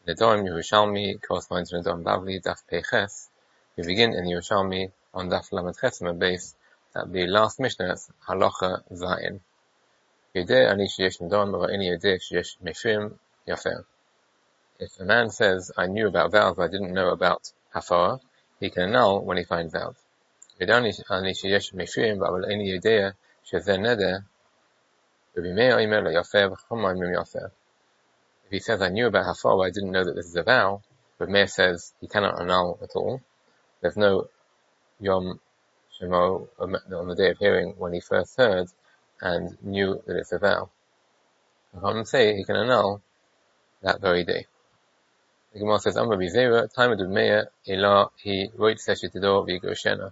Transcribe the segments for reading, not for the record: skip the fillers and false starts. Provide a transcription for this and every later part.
Nedarim Yerushalmi corresponds to Nedarim Bavli, Daf Peiches. We begin in Yerushalmi on Daf Lamed Chesim base at the last Mishnah, Halacha Zayin. Yodeh ani sheyesh nedarim v'ra'ini yodeh sheyesh mefrim yafer. If a man says, I knew about vows but I didn't know about hafara, he can annul when he finds out. Yodeh ani sheyesh mefrim v'ra'ini yodeh shezeh neder v'bimei ha'omer lo yafer v'chomay mim yafer. If he says, I knew about hafara but I didn't know that this is a vow, but Meir says he cannot annul at all. There's no Yom Shemo on the day of hearing when he first heard and knew that it's a vow. Chachamim say he can annul that very day. The Gemara says, Amar Bizera, time of Meir, Ela, he wrote Seshitido Vigoshena.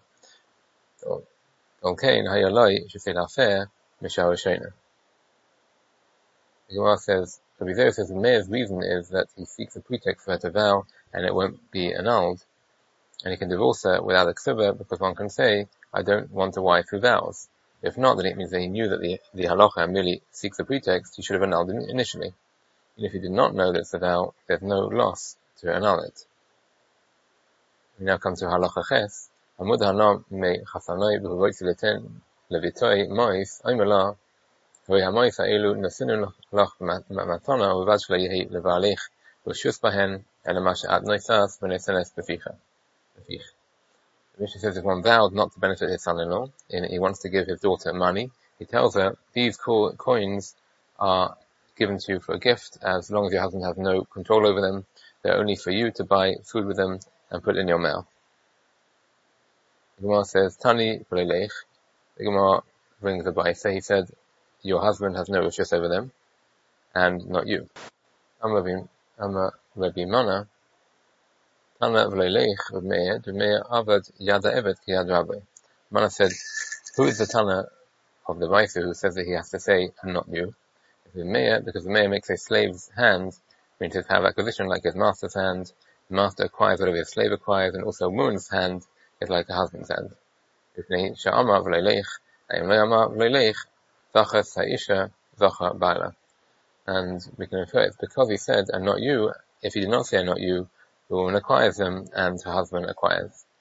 Okay, Hayalai, should say Lafer, Mishar Shena. The Gemara says, Bizera says the Meir's reason is that he seeks a pretext for her to vow and it won't be annulled. And he can divorce her without a ksuba because one can say, I don't want a wife who vows. If not, then it means that he knew that the halacha merely seeks a pretext, he should have annulled it initially. And if he did not know that it's a vow, there's no loss to annul it. We now come to halacha ches. Amud hanam me chasanoi b'hovoitzi leten levitoi mois oimela hoi hamois ha'elu nasinu lach matana uvad shla yehi levalich v'shus bahen elama she'at noisas v'nesenes beficha. The Mishnah says if one vowed not to benefit his son-in-law, and he wants to give his daughter money, he tells her, these coins are given to you for a gift, as long as your husband has no control over them, they're only for you to buy food with them and put in your mouth. The Gemara says, Tani v'leilech. The Gemara brings a ba'isa. He said, your husband has no rishus over them, and not you. Amar Rabbi Mana, Mana said, who is the Tana of the Baisu who says that he has to say, and not you? It's the Meir, because the Meir makes a slave's hand, meaning to have acquisition like his master's hand. The master acquires whatever his slave acquires, and also a woman's hand is like a husband's hand. And we can infer it's because he said, and not you. If he did not say, and not you, the woman acquires them, and her husband acquires.